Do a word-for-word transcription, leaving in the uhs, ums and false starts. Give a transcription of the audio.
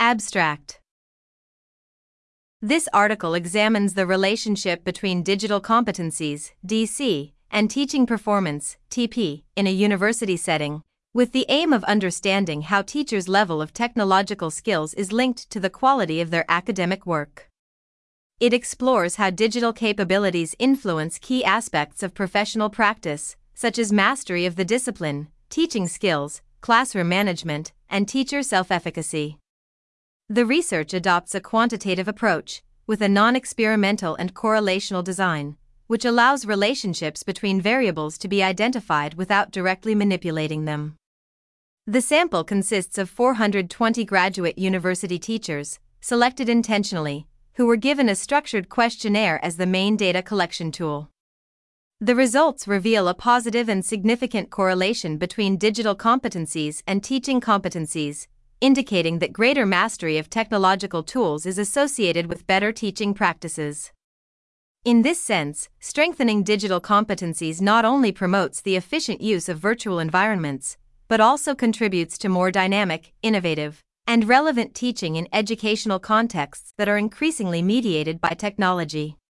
Abstract. This article examines the relationship between digital competencies, D C, and teaching performance, T P, in a university setting, with the aim of understanding how teachers' level of technological skills is linked to the quality of their academic work. It explores how digital capabilities influence key aspects of professional practice, such as mastery of the discipline, teaching skills, classroom management, and teacher self-efficacy. The research adopts a quantitative approach, with a non-experimental and correlational design, which allows relationships between variables to be identified without directly manipulating them. The sample consists of four hundred twenty graduate university teachers, selected intentionally, who were given a structured questionnaire as the main data collection tool. The results reveal a positive and significant correlation between digital competencies and teaching competencies, indicating that greater mastery of technological tools is associated with better teaching practices. In this sense, strengthening digital competencies not only promotes the efficient use of virtual environments, but also contributes to more dynamic, innovative, and relevant teaching in educational contexts that are increasingly mediated by technology.